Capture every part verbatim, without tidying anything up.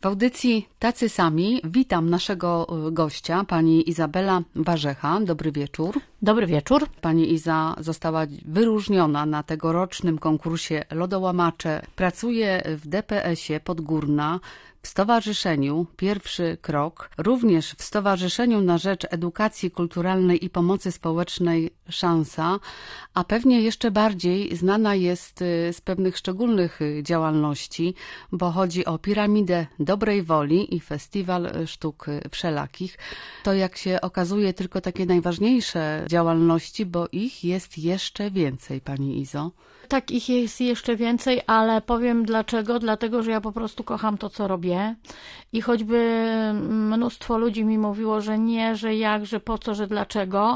W audycji Tacy Sami witam naszego gościa, pani Izabela Warzecha. Dobry wieczór. Dobry wieczór. Pani Iza została wyróżniona na tegorocznym konkursie Lodołamacze. Pracuje w D P S-ie Podgórna, w Stowarzyszeniu Pierwszy Krok, również w Stowarzyszeniu na Rzecz Edukacji Kulturalnej i Pomocy Społecznej Szansa, a pewnie jeszcze bardziej znana jest z pewnych szczególnych działalności, bo chodzi o Piramidę Dobrej Woli i Festiwal Sztuk Wszelakich. To, jak się okazuje, tylko takie najważniejsze działalności, bo ich jest jeszcze więcej, pani Izo. Tak, ich jest jeszcze więcej, ale powiem dlaczego. Dlatego, że ja po prostu kocham to, co robię i choćby mnóstwo ludzi mi mówiło, że nie, że jak, że po co, że dlaczego.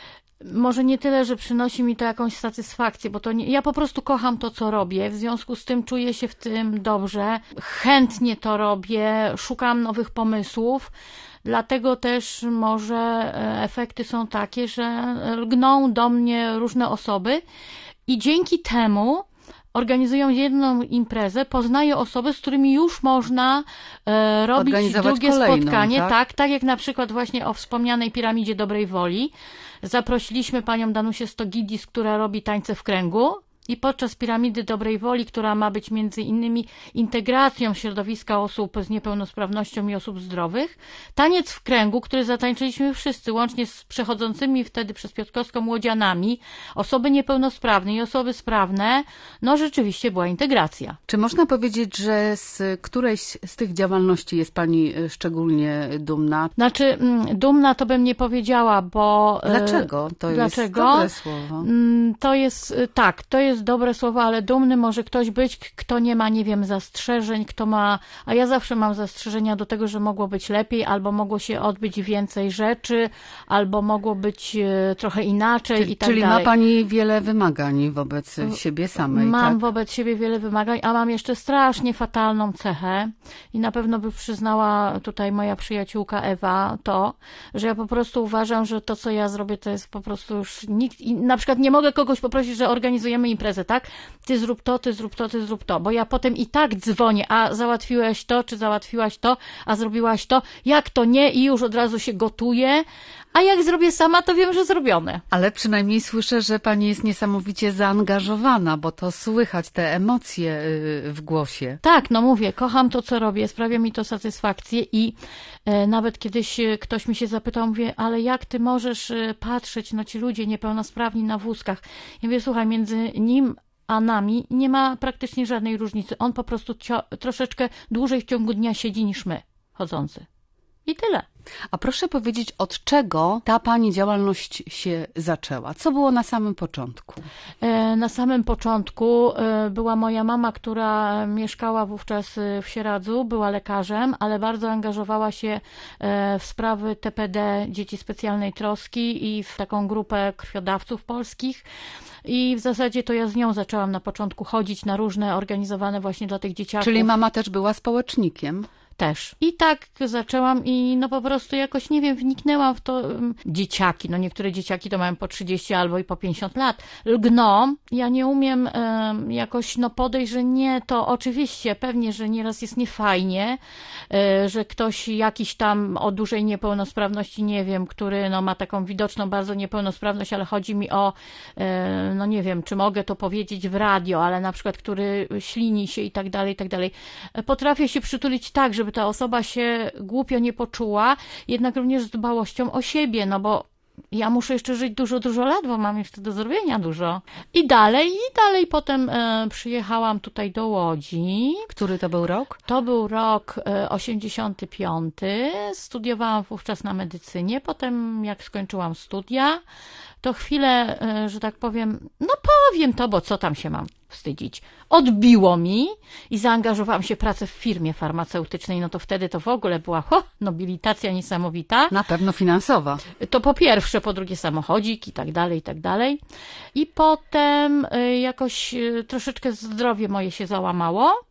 Może nie tyle, że przynosi mi to jakąś satysfakcję, bo to nie, ja po prostu kocham to, co robię, w związku z tym czuję się w tym dobrze, chętnie to robię, szukam nowych pomysłów. Dlatego też może efekty są takie, że lgną do mnie różne osoby i dzięki temu organizują jedną imprezę, poznaję osoby, z którymi już można e, robić drugie kolejną, spotkanie. Tak? tak, tak jak na przykład właśnie o wspomnianej Piramidzie Dobrej Woli. Zaprosiliśmy panią Danusię Stogidis, która robi tańce w kręgu. I podczas Piramidy Dobrej Woli, która ma być między innymi integracją środowiska osób z niepełnosprawnością i osób zdrowych, taniec w kręgu, który zatańczyliśmy wszyscy, łącznie z przechodzącymi wtedy przez Piotrkowską łodzianami, osoby niepełnosprawne i osoby sprawne, no rzeczywiście była integracja. Czy można powiedzieć, że z którejś z tych działalności jest pani szczególnie dumna? Znaczy, dumna to bym nie powiedziała, bo... Dlaczego? To Dlaczego? jest dobre słowo. To jest, tak, to jest dobre słowo, ale dumny może ktoś być, kto nie ma, nie wiem, zastrzeżeń, kto ma, a ja zawsze mam zastrzeżenia do tego, że mogło być lepiej, albo mogło się odbyć więcej rzeczy, albo mogło być trochę inaczej czyli, i tak czyli dalej. Czyli ma pani wiele wymagań wobec siebie samej, Mam tak? wobec siebie wiele wymagań, a mam jeszcze strasznie fatalną cechę i na pewno by przyznała tutaj moja przyjaciółka Ewa to, że ja po prostu uważam, że to, co ja zrobię, to jest po prostu już nikt, i na przykład nie mogę kogoś poprosić, że organizujemy imprezę, tak? Ty zrób to, ty zrób to, ty zrób to, bo ja potem i tak dzwonię, a załatwiłeś to, czy załatwiłaś to, a zrobiłaś to, jak to nie i już od razu się gotuję, a jak zrobię sama, to wiem, że zrobione. Ale przynajmniej słyszę, że pani jest niesamowicie zaangażowana, bo to słychać te emocje w głosie. Tak, no mówię, kocham to, co robię, sprawia mi to satysfakcję i e, nawet kiedyś ktoś mi się zapytał, mówię, ale jak ty możesz patrzeć, no ci ludzie niepełnosprawni na wózkach? Ja mówię, słuchaj, między nim a nami nie ma praktycznie żadnej różnicy. On po prostu cio- troszeczkę dłużej w ciągu dnia siedzi niż my, chodzący. I tyle. A proszę powiedzieć, od czego ta pani działalność się zaczęła? Co było na samym początku? E, na samym początku e, była moja mama, która mieszkała wówczas w Sieradzu, była lekarzem, ale bardzo angażowała się e, w sprawy T P D, Dzieci Specjalnej Troski i w taką grupę krwiodawców polskich. I w zasadzie to ja z nią zaczęłam na początku chodzić na różne organizowane właśnie dla tych dzieciaków. Czyli mama też była społecznikiem? Też. I tak zaczęłam i no po prostu jakoś, nie wiem, wniknęłam w to. Dzieciaki, no niektóre dzieciaki to mają po trzydzieści albo i po pięćdziesiąt lat. Lgną. Ja nie umiem um, jakoś no podejść, że nie, to oczywiście, pewnie, że nieraz jest niefajnie, y, że ktoś jakiś tam o dużej niepełnosprawności, nie wiem, który no ma taką widoczną bardzo niepełnosprawność, ale chodzi mi o, y, no nie wiem, czy mogę to powiedzieć w radio, ale na przykład, który ślini się i tak dalej, i tak dalej. Potrafię się przytulić tak, żeby ta osoba się głupio nie poczuła, jednak również z dbałością o siebie, no bo ja muszę jeszcze żyć dużo, dużo lat, bo mam jeszcze do zrobienia dużo. I dalej, i dalej potem e, przyjechałam tutaj do Łodzi. Który to był rok? To był rok e, osiemdziesiąty piąty. Studiowałam wówczas na medycynie. Potem jak skończyłam studia, to chwilę, e, że tak powiem, no powiem to, bo co tam się mam wstydzić. Odbiło mi i zaangażowałam się w pracę w firmie farmaceutycznej, no to wtedy to w ogóle była ho, nobilitacja niesamowita. Na pewno finansowa. To po pierwsze, po drugie samochodzik i tak dalej, i tak dalej. I potem jakoś troszeczkę zdrowie moje się załamało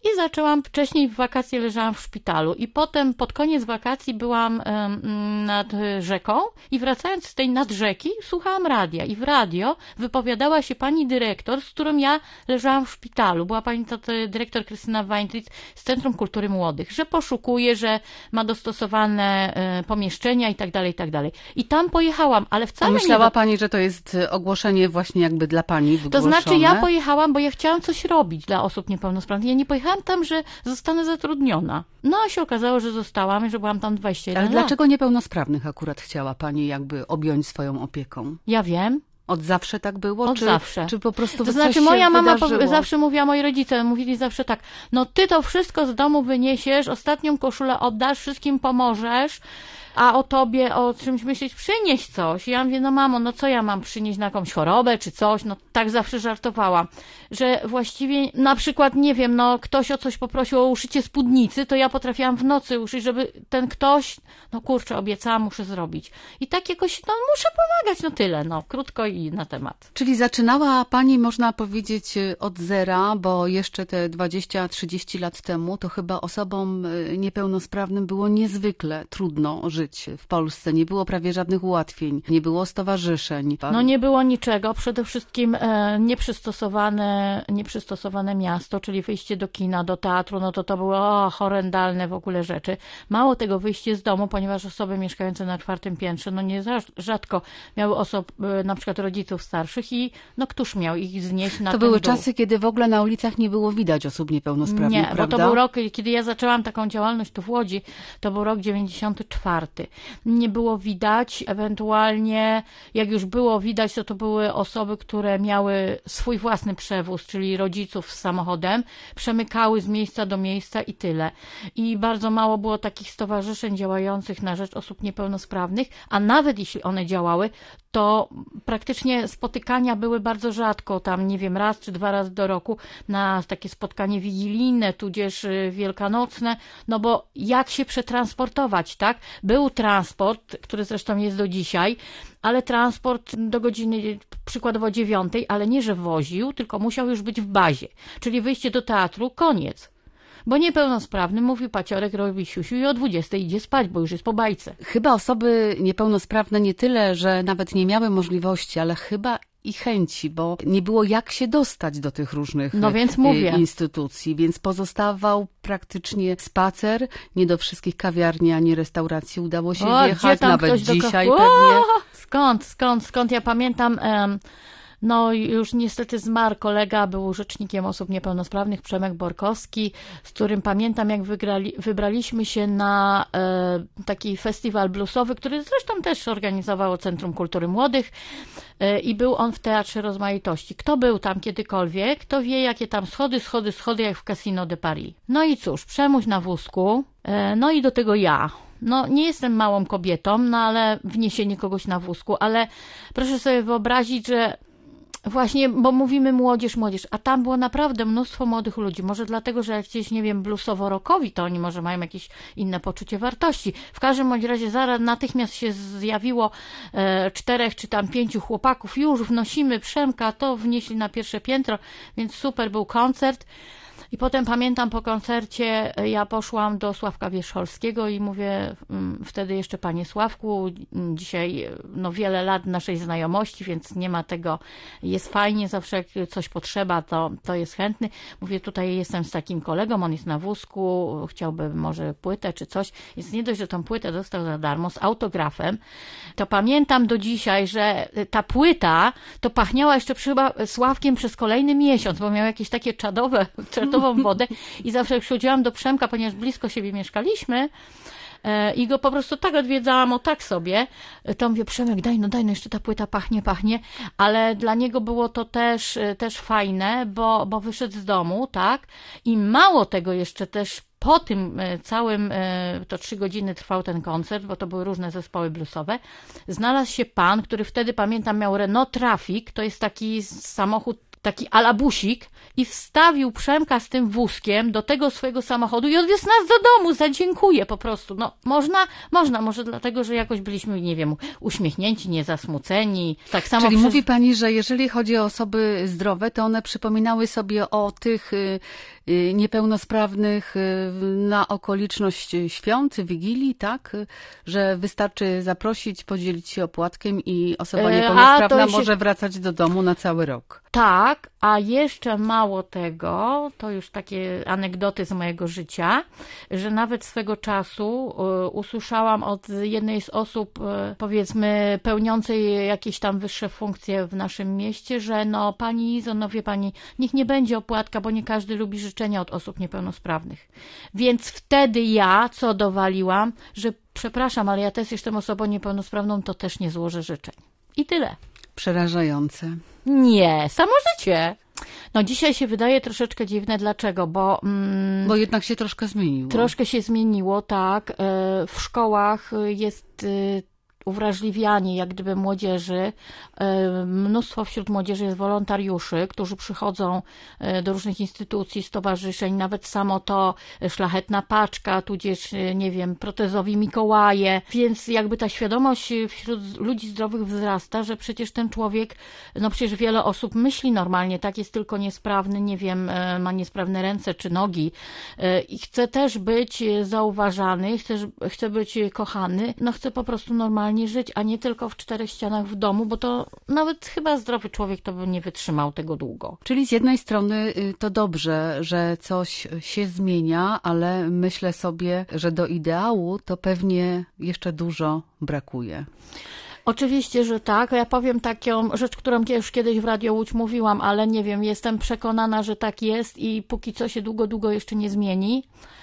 I zaczęłam, wcześniej w wakacje leżałam w szpitalu i potem pod koniec wakacji byłam um, nad rzeką i wracając z tej nad rzeki słuchałam radia i w radio wypowiadała się pani dyrektor, z którą ja leżałam w szpitalu. Była pani to, to dyrektor Krystyna Weintrich z Centrum Kultury Młodych, że poszukuje, że ma dostosowane e, pomieszczenia i tak dalej, i tak dalej. I tam pojechałam, ale wcale A myślała nie... pani, że to jest ogłoszenie właśnie jakby dla pani wygłoszone? To znaczy ja pojechałam, bo ja chciałam coś robić dla osób niepełnosprawnych. Ja nie pojechałam tam, że zostanę zatrudniona. No a się okazało, że zostałam i że byłam tam dwadzieścia jeden Ale lat. dlaczego niepełnosprawnych akurat chciała pani jakby objąć swoją opieką? Ja wiem. Od zawsze tak było? Od czy, zawsze. Czy po prostu To znaczy coś moja się mama wydarzyło? po, zawsze mówiła, moi rodzice mówili zawsze tak, no ty to wszystko z domu wyniesiesz, ostatnią koszulę oddasz, wszystkim pomożesz, a o tobie, o czymś myśleć, przynieś coś. I ja mówię, no mamo, no co ja mam przynieść na jakąś chorobę czy coś? No tak zawsze żartowałam, że właściwie na przykład, nie wiem, no ktoś o coś poprosił o uszycie spódnicy, to ja potrafiłam w nocy uszyć, żeby ten ktoś, no kurczę, obiecałam, muszę zrobić. I tak jakoś, no muszę pomagać, no tyle, no krótko i na temat. Czyli zaczynała pani, można powiedzieć, od zera, bo jeszcze te dwadzieścia trzydzieści lat temu to chyba osobom niepełnosprawnym było niezwykle trudno żyć w Polsce. Nie było prawie żadnych ułatwień, nie było stowarzyszeń. No nie było niczego. Przede wszystkim e, nieprzystosowane, nieprzystosowane miasto, czyli wyjście do kina, do teatru, no to to były o, horrendalne w ogóle rzeczy. Mało tego, wyjście z domu, ponieważ osoby mieszkające na czwartym piętrze, no nie rzadko miały osób, e, na przykład rodziców starszych i no któż miał ich znieść na To ten były dół? czasy, kiedy w ogóle na ulicach nie było widać osób niepełnosprawnych, Nie, prawda? bo to był rok, kiedy ja zaczęłam taką działalność tu w Łodzi, to był rok dziewięćdziesiąty czwarty. Nie było widać, ewentualnie jak już było widać, to to były osoby, które miały swój własny przewóz, czyli rodziców z samochodem, przemykały z miejsca do miejsca i tyle. I bardzo mało było takich stowarzyszeń działających na rzecz osób niepełnosprawnych, a nawet jeśli one działały, to praktycznie spotykania były bardzo rzadko, tam nie wiem, raz czy dwa razy do roku na takie spotkanie wigilijne, tudzież wielkanocne, no bo jak się przetransportować, tak? Był transport, który zresztą jest do dzisiaj, ale transport do godziny przykładowo dziewiątej, ale nie, że woził, tylko musiał już być w bazie, czyli wyjście do teatru, koniec. Bo niepełnosprawny, mówił paciorek, robi siusiu i o dwudziestej idzie spać, bo już jest po bajce. Chyba osoby niepełnosprawne nie tyle, że nawet nie miały możliwości, ale chyba i chęci, bo nie było jak się dostać do tych różnych no więc mówię. instytucji, więc pozostawał praktycznie spacer. Nie do wszystkich kawiarni ani restauracji udało się o, wjechać, nawet dzisiaj do... pewnie. Skąd, skąd, skąd? Ja pamiętam... Um... No już niestety zmarł kolega, był rzecznikiem osób niepełnosprawnych, Przemek Borkowski, z którym pamiętam, jak wygrali, wybraliśmy się na e, taki festiwal bluesowy, który zresztą też organizowało Centrum Kultury Młodych e, i był on w Teatrze Rozmaitości. Kto był tam kiedykolwiek, kto wie, jakie tam schody, schody, schody, jak w Casino de Paris. No i cóż, Przemuś na wózku, e, no i do tego ja. No nie jestem małą kobietą, no ale wniesienie kogoś na wózku, ale proszę sobie wyobrazić, że właśnie, bo mówimy młodzież, młodzież, a tam było naprawdę mnóstwo młodych ludzi. Może dlatego, że jak gdzieś, nie wiem, bluesowo-rockowi, to oni może mają jakieś inne poczucie wartości. W każdym bądź razie zaraz natychmiast się zjawiło e, czterech czy tam pięciu chłopaków. Już wnosimy Przemka, to wnieśli na pierwsze piętro, więc super był koncert. I potem pamiętam po koncercie ja poszłam do Sławka Wierzcholskiego i mówię wtedy jeszcze panie Sławku, dzisiaj no wiele lat naszej znajomości, więc nie ma tego, jest fajnie, zawsze jak coś potrzeba, to, to jest chętny. Mówię, tutaj jestem z takim kolegą, on jest na wózku, chciałby może płytę czy coś, więc nie dość, że tą płytę dostał za darmo z autografem, to pamiętam do dzisiaj, że ta płyta to pachniała jeszcze chyba Sławkiem przez kolejny miesiąc, bo miał jakieś takie czadowe, czadową wodę i zawsze jak przychodziłam do Przemka, ponieważ blisko siebie mieszkaliśmy e, i go po prostu tak odwiedzałam, o tak sobie, to mówię, Przemek, daj no, daj no, jeszcze ta płyta pachnie, pachnie, ale dla niego było to też, też fajne, bo, bo wyszedł z domu, tak, i mało tego jeszcze też po tym całym, to trzy godziny trwał ten koncert, bo to były różne zespoły bluesowe, znalazł się pan, który wtedy, pamiętam, miał Renault Trafic, to jest taki samochód, taki alabusik, i wstawił Przemka z tym wózkiem do tego swojego samochodu i odwiózł nas do domu, zadziękuję po prostu. No można, można, może dlatego, że jakoś byliśmy, nie wiem, uśmiechnięci, niezasmuceni. Tak samo Czyli przez... mówi pani, że jeżeli chodzi o osoby zdrowe, to one przypominały sobie o tych niepełnosprawnych na okoliczność świąt, Wigilii, tak? Że wystarczy zaprosić, podzielić się opłatkiem i osoba niepełnosprawna się... może wracać do domu na cały rok. Tak, a jeszcze mało tego, to już takie anegdoty z mojego życia, że nawet swego czasu y, usłyszałam od jednej z osób, y, powiedzmy, pełniącej jakieś tam wyższe funkcje w naszym mieście, że no pani Izo, no wie pani, niech nie będzie opłatka, bo nie każdy lubi życzenia od osób niepełnosprawnych. Więc wtedy ja, co dowaliłam, że przepraszam, ale ja też jestem osobą niepełnosprawną, to też nie złożę życzeń. I tyle. Przerażające. Nie, samo życie. No dzisiaj się wydaje troszeczkę dziwne. Dlaczego? Bo, mm, bo jednak się troszkę zmieniło. Troszkę się zmieniło, tak. W szkołach jest uwrażliwianie jak gdyby młodzieży. Mnóstwo wśród młodzieży jest wolontariuszy, którzy przychodzą do różnych instytucji, stowarzyszeń, nawet samo to Szlachetna Paczka, tudzież, nie wiem, protezowi Mikołaje, więc jakby ta świadomość wśród ludzi zdrowych wzrasta, że przecież ten człowiek, no przecież wiele osób myśli normalnie, tak, jest tylko niesprawny, nie wiem, ma niesprawne ręce czy nogi i chce też być zauważany, chce, chce być kochany, no chce po prostu normalnie żyć, a nie tylko w czterech ścianach w domu, bo to nawet chyba zdrowy człowiek to by nie wytrzymał tego długo. Czyli z jednej strony to dobrze, że coś się zmienia, ale myślę sobie, że do ideału to pewnie jeszcze dużo brakuje. Oczywiście, że tak. Ja powiem taką rzecz, którą już kiedyś w Radio Łódź mówiłam, ale nie wiem, jestem przekonana, że tak jest i póki co się długo, długo jeszcze nie zmieni.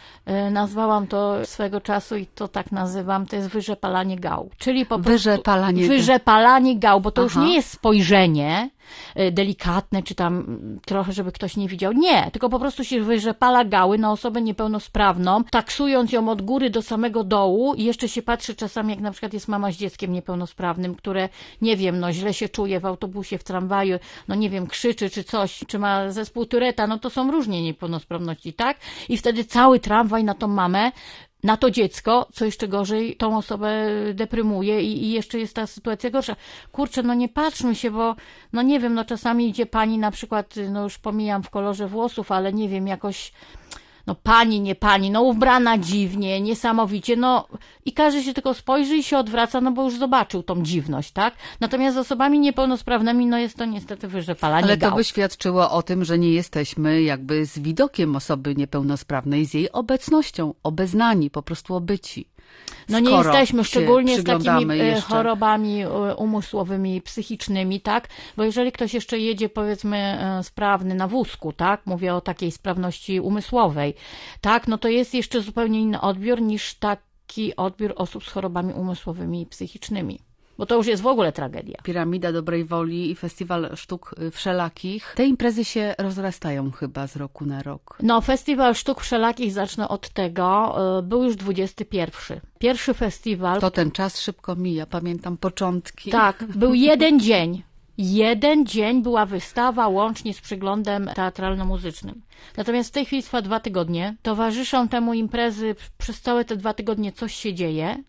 Nazwałam to swego czasu i to tak nazywam, to jest wyrzepalanie gał. Czyli po wyrzepalanie prostu wyrzepalanie gał, bo to Aha. już nie jest spojrzenie delikatne, czy tam trochę, żeby ktoś nie widział. Nie, tylko po prostu się wyrzepala gały na osobę niepełnosprawną, taksując ją od góry do samego dołu i jeszcze się patrzy czasami, jak na przykład jest mama z dzieckiem niepełnosprawnym, które, nie wiem, no źle się czuje w autobusie, w tramwaju, no nie wiem, krzyczy czy coś, czy ma zespół Tureta, no to są różnie niepełnosprawności, tak? I wtedy cały tramwaj na tą mamę, na to dziecko, co jeszcze gorzej, tą osobę deprymuje i, i jeszcze jest ta sytuacja gorsza. Kurczę, no nie patrzmy się, bo no nie wiem, no czasami idzie pani na przykład, no już pomijam w kolorze włosów, ale nie wiem, jakoś no pani, nie pani, no ubrana dziwnie, niesamowicie, no i każdy się tylko spojrzy i się odwraca, no bo już zobaczył tą dziwność, tak? Natomiast z osobami niepełnosprawnymi, no jest to niestety wyrzepalanie Ale to gał. by świadczyło o tym, że nie jesteśmy jakby z widokiem osoby niepełnosprawnej, z jej obecnością, obeznani, po prostu obyci. No nie jesteśmy, szczególnie z takimi jeszcze. chorobami umysłowymi, psychicznymi, tak? Bo jeżeli ktoś jeszcze jedzie, powiedzmy, sprawny na wózku, tak? Mówię o takiej sprawności umysłowej, tak? No to jest jeszcze zupełnie inny odbiór niż taki odbiór osób z chorobami umysłowymi i psychicznymi. Bo to już jest w ogóle tragedia. Piramida Dobrej Woli i Festiwal Sztuk Wszelakich. Te imprezy się rozrastają chyba z roku na rok. No, Festiwal Sztuk Wszelakich, zacznę od tego, był już dwudziesty pierwszy. Pierwszy festiwal. To ten czas szybko mija, pamiętam początki. Tak, był jeden dzień. Jeden dzień była wystawa łącznie z przyglądem teatralno-muzycznym. Natomiast w tej chwili trwa dwa tygodnie. Towarzyszą temu imprezy przez całe te dwa tygodnie coś się dzieje.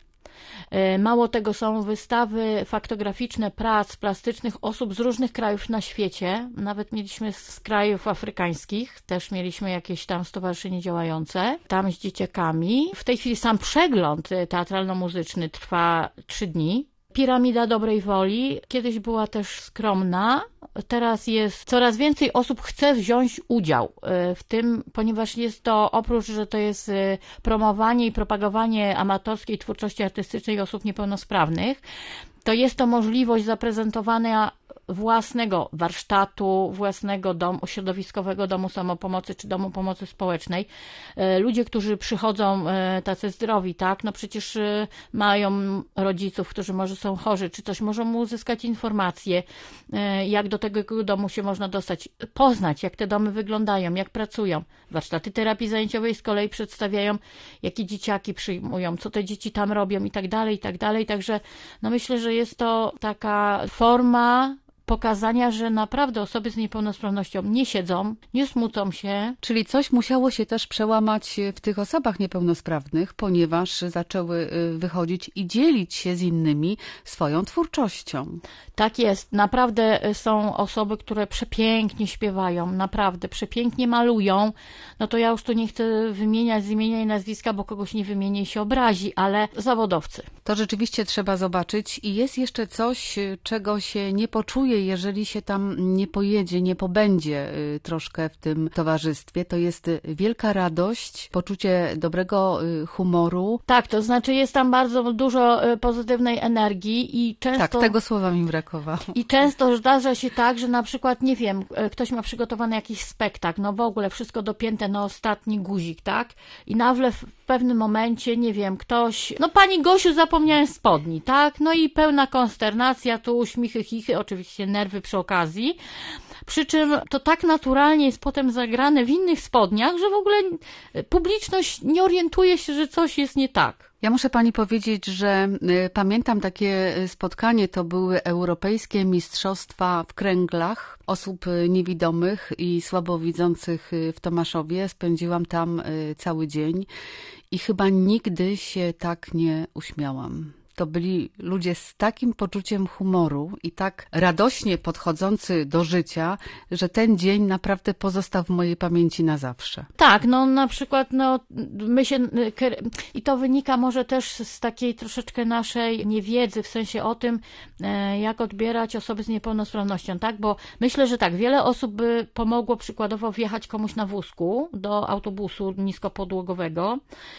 Mało tego, są wystawy faktograficzne prac plastycznych osób z różnych krajów na świecie. Nawet mieliśmy z krajów afrykańskich, też mieliśmy jakieś tam stowarzyszenie działające, tam z dzieciakami. W tej chwili sam przegląd teatralno-muzyczny trwa trzy dni. Piramida Dobrej Woli kiedyś była też skromna, teraz jest coraz więcej osób chce wziąć udział w tym, ponieważ jest to, oprócz, że to jest promowanie i propagowanie amatorskiej twórczości artystycznej osób niepełnosprawnych, to jest to możliwość zaprezentowania własnego warsztatu, własnego domu, środowiskowego domu samopomocy czy domu pomocy społecznej. Ludzie, którzy przychodzą tacy zdrowi, tak, no przecież mają rodziców, którzy może są chorzy, czy coś, możą mu uzyskać informacje, jak do tego domu się można dostać, poznać, jak te domy wyglądają, jak pracują. Warsztaty terapii zajęciowej z kolei przedstawiają, jakie dzieciaki przyjmują, co te dzieci tam robią i tak dalej, i tak dalej. Także no myślę, że jest to taka forma pokazania, że naprawdę osoby z niepełnosprawnością nie siedzą, nie smucą się. Czyli coś musiało się też przełamać w tych osobach niepełnosprawnych, ponieważ zaczęły wychodzić i dzielić się z innymi swoją twórczością. Tak jest. Naprawdę są osoby, które przepięknie śpiewają, naprawdę przepięknie malują. No to ja już tu nie chcę wymieniać z imienia i nazwiska, bo kogoś nie wymienię i się obrazi, ale zawodowcy. To rzeczywiście trzeba zobaczyć. I jest jeszcze coś, czego się nie poczuje, jeżeli się tam nie pojedzie, nie pobędzie troszkę w tym towarzystwie. To jest wielka radość, poczucie dobrego humoru. Tak, to znaczy jest tam bardzo dużo pozytywnej energii i często... Tak, tego słowa mi brakowało. I często zdarza się tak, że na przykład, nie wiem, ktoś ma przygotowany jakiś spektakl, no w ogóle wszystko dopięte na ostatni guzik, tak? I nagle w pewnym momencie, nie wiem, ktoś... No pani Gosiu, zapomniałem spodni, tak? No i pełna konsternacja, tu uśmichy, chichy, oczywiście nerwy przy okazji. Przy czym to tak naturalnie jest potem zagrane w innych spodniach, że w ogóle publiczność nie orientuje się, że coś jest nie tak. Ja muszę pani powiedzieć, że y, pamiętam takie spotkanie, to były Europejskie Mistrzostwa w Kręglach osób niewidomych i słabowidzących w Tomaszowie. Spędziłam tam y, cały dzień i chyba nigdy się tak nie uśmiałam. To byli ludzie z takim poczuciem humoru i tak radośnie podchodzący do życia, że ten dzień naprawdę pozostał w mojej pamięci na zawsze. Tak, no na przykład, no my się, i to wynika może też z takiej troszeczkę naszej niewiedzy, w sensie o tym, jak odbierać osoby z niepełnosprawnością, tak, bo myślę, że tak, wiele osób by pomogło przykładowo wjechać komuś na wózku do autobusu niskopodłogowego,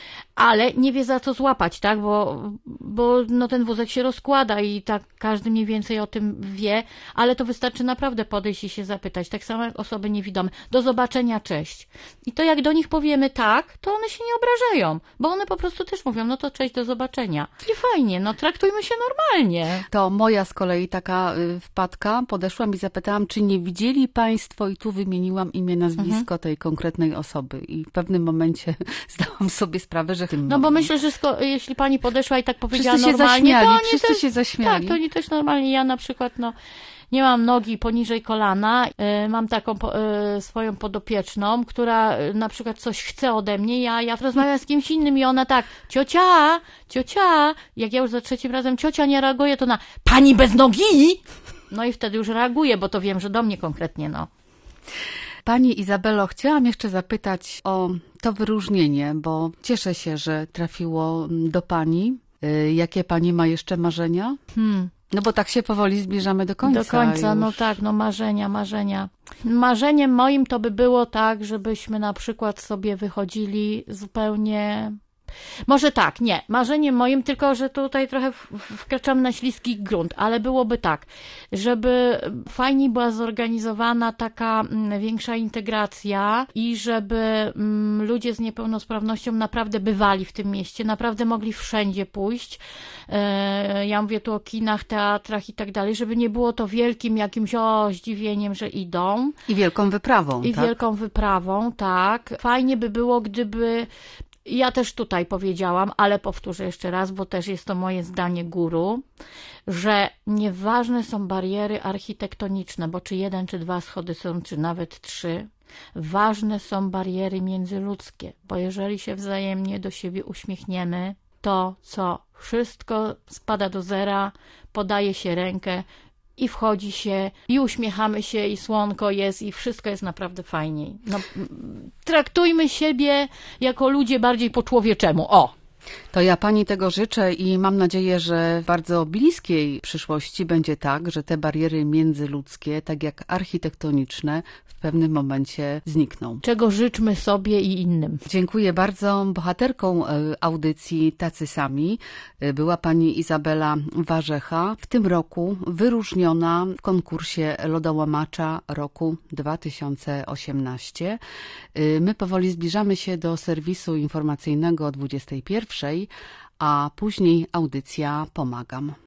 ale nie wie za co złapać, tak, bo, bo no ten wózek się rozkłada i tak każdy mniej więcej o tym wie, ale to wystarczy naprawdę podejść i się zapytać, tak samo jak osoby niewidome. Do zobaczenia, cześć. I to jak do nich powiemy tak, to one się nie obrażają, bo one po prostu też mówią, no to cześć, do zobaczenia. I fajnie, no traktujmy się normalnie. To moja z kolei taka wpadka, podeszłam i zapytałam, czy nie widzieli państwo, i tu wymieniłam imię, nazwisko mhm. tej konkretnej osoby i w pewnym momencie zdałam sobie sprawę, że tym No bo myślę, że sko- jeśli pani podeszła i tak powiedziała wszyscy normalnie, się zaśmiali, to oni wszyscy też, się zaśmiali. Tak, to oni też normalnie. Ja na przykład, no nie mam nogi poniżej kolana, y, mam taką y, swoją podopieczną, która y, na przykład coś chce ode mnie, ja, ja rozmawiam z kimś innym i ona tak, ciocia, ciocia, jak ja już za trzecim razem ciocia nie reaguje, to na pani bez nogi! No i wtedy już reaguje, bo to wiem, że do mnie konkretnie, no. Pani Izabelo, chciałam jeszcze zapytać o to wyróżnienie, bo cieszę się, że trafiło do pani. Jakie pani ma jeszcze marzenia? Hmm. No bo tak się powoli zbliżamy do końca. Do końca, już. No tak, no marzenia, marzenia. Marzeniem moim to by było tak, żebyśmy na przykład sobie wychodzili zupełnie... Może tak, nie. Marzeniem moim, tylko że tutaj trochę wkraczam na śliski grunt, ale byłoby tak, żeby fajnie była zorganizowana taka większa integracja i żeby ludzie z niepełnosprawnością naprawdę bywali w tym mieście, naprawdę mogli wszędzie pójść. Ja mówię tu o kinach, teatrach i tak dalej, żeby nie było to wielkim jakimś o zdziwieniem, że idą. I wielką wyprawą, I tak? wielką wyprawą, tak. Fajnie by było, gdyby... Ja też tutaj powiedziałam, ale powtórzę jeszcze raz, bo też jest to moje zdanie guru, że nieważne są bariery architektoniczne, bo czy jeden, czy dwa schody są, czy nawet trzy. Ważne są bariery międzyludzkie, bo jeżeli się wzajemnie do siebie uśmiechniemy, to co? Wszystko spada do zera, podaje się rękę, i wchodzi się, i uśmiechamy się, i słonko jest, i wszystko jest naprawdę fajniej. No, traktujmy siebie jako ludzie bardziej po człowieczemu. O! To ja pani tego życzę i mam nadzieję, że w bardzo bliskiej przyszłości będzie tak, że te bariery międzyludzkie, tak jak architektoniczne, w pewnym momencie znikną. Czego życzmy sobie i innym. Dziękuję bardzo. Bohaterką audycji Tacy Sami była pani Izabela Warzecha, w tym roku wyróżniona w konkursie Lodołamacza roku dwa tysiące osiemnastego. My powoli zbliżamy się do serwisu informacyjnego o dwudziestej pierwszej, a później audycja Pomagam.